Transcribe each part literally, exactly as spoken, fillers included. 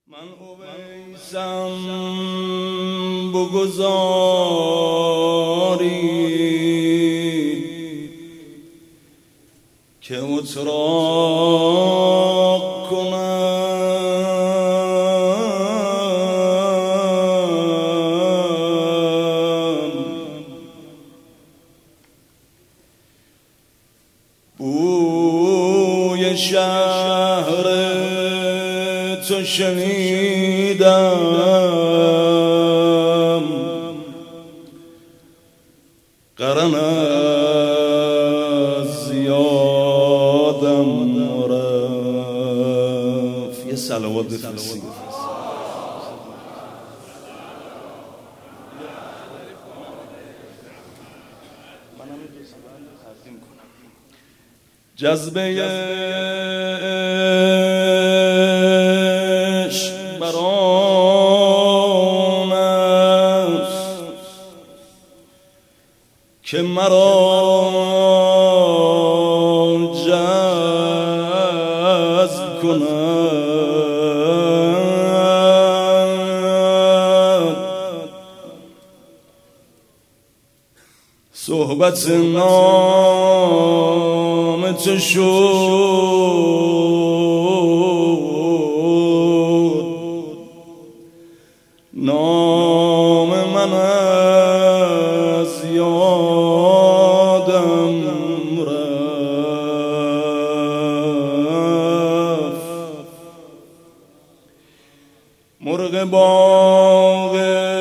من اویسم بگذاری که اتراق کنم بوی شهر تو شنیدم قرن از یادم رفت. یه صلوات بفرستید. جذبه عشق برام است که مرا جذب کند. صحبت نام تو شد نام من از یادم رفت. مرغ باغ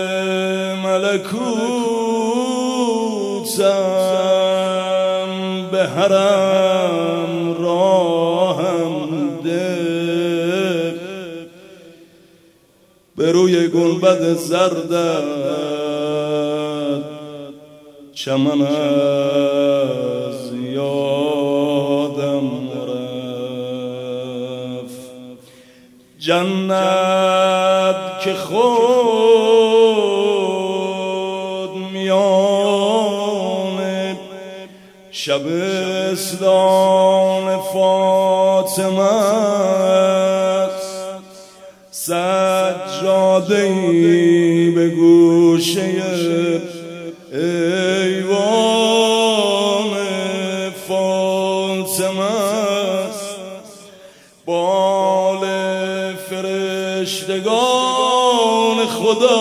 ملکوتم به حرم راهم ده به روی گنبد زردت چمن از یادم رفت. جنت که خود میان شبستان فاطمه است، سجاده‌ای به گوشه ایوان فاطمه است. بال فرشتگان خدا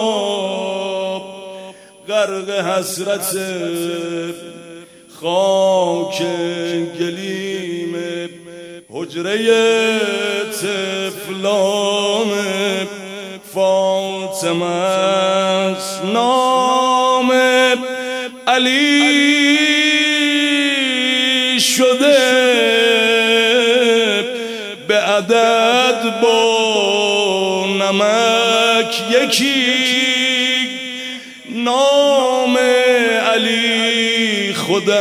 غرق حسرت خاک گلیم حجره طفلان فاطمه است. نام علی شده به عدد با نمک یکی. نام علی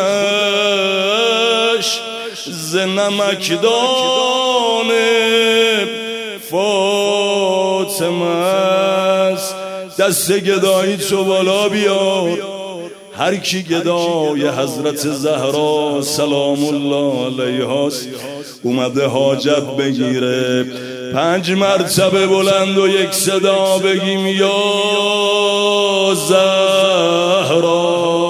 خودش ز نمکدان فاطمه است. دست گدایی تو بالا بیار، هر کی گدای حضرت زهرا سلام الله علیها اومده حاجت بگیره، پنج مرتبه بلند و یک صدا بگیم یا زهرا.